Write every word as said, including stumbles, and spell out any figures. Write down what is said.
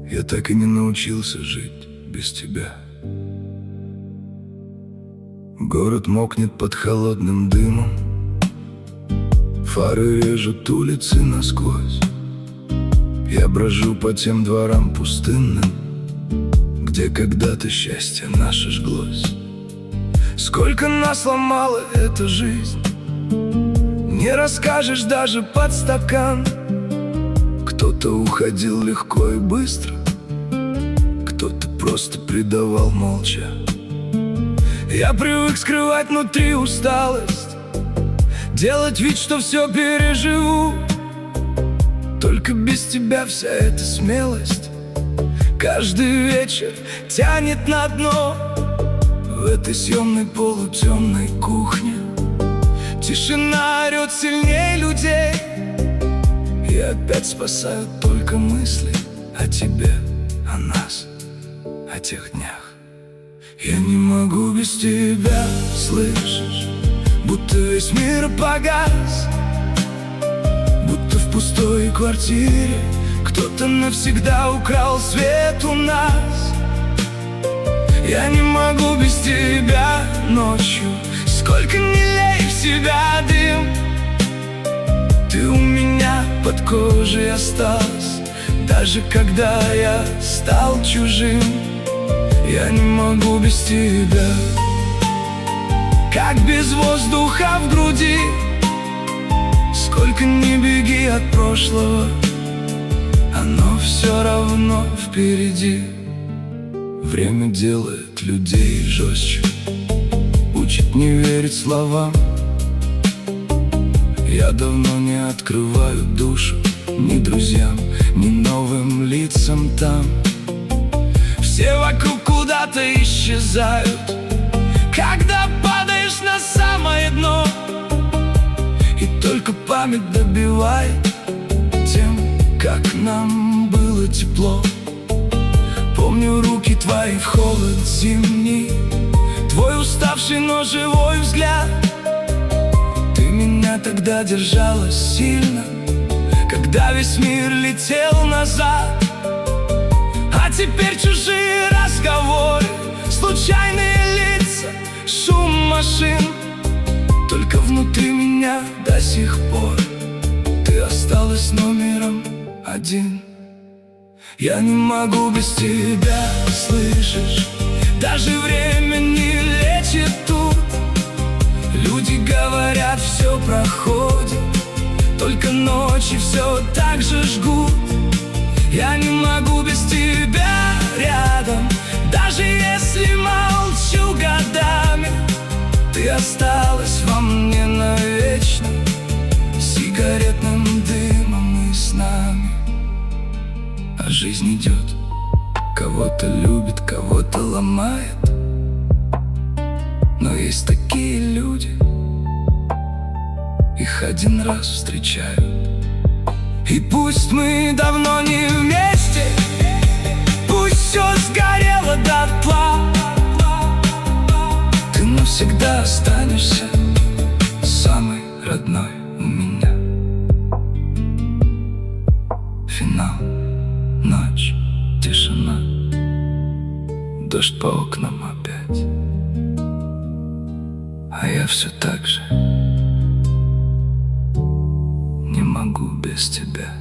Я так и не научился жить без тебя. Город мокнет под холодным дымом, фары режут улицы насквозь. Я брожу по тем дворам пустынным, где когда-то счастье наше жглось. Сколько нас ломала эта жизнь, не расскажешь даже под стакан. Кто-то уходил легко и быстро, кто-то просто предавал молча. Я привык скрывать внутри усталость, делать вид, что все переживу. Только без тебя вся эта смелость каждый вечер тянет на дно. В этой съемной полутемной кухне тишина орет сильнее людей, и опять спасают только мысли о тебе, о нас, о тех днях. Я не могу без тебя, слышишь? Будто весь мир погас, будто в пустой квартире кто-то навсегда украл свет у нас. Я не могу без тебя ночью, сколько не лей в себя дым. Ты у меня под кожей осталась, даже когда я стал чужим. Я не могу без тебя, как без воздуха в груди. Сколько ни беги от прошлого, оно все равно впереди. Время делает людей жестче, учит не верить словам. Я давно не открываю душу ни друзьям, ни новым лицам там. Все вокруг куда-то исчезают, когда падаешь на самое дно, и только память добивает тем, как нам было тепло. Помню руки твои в холод зимний, твой уставший, но живой взгляд. Ты меня тогда держала сильно, когда весь мир летел назад. А теперь чужие разговоры, случайные лица, шум машин. Только внутри меня до сих пор ты осталась номером один. Я не могу без тебя, слышишь? Даже время не лечит тут. Люди говорят, все проходит, только ночи все так же жгут. Я не могу без тебя рядом, даже если молчу годами. Ты осталась во мне навечно, сигаретным дымом и снами. А жизнь идет, кого-то любит, кого-то ломает. Но есть такие люди, их один раз встречают. И пусть мы давно не вместе, пусть все сгорело дотла, ты навсегда останешься самой родной у меня. Финал, ночь, тишина, дождь по окнам опять, а я все так же не могу без тебя.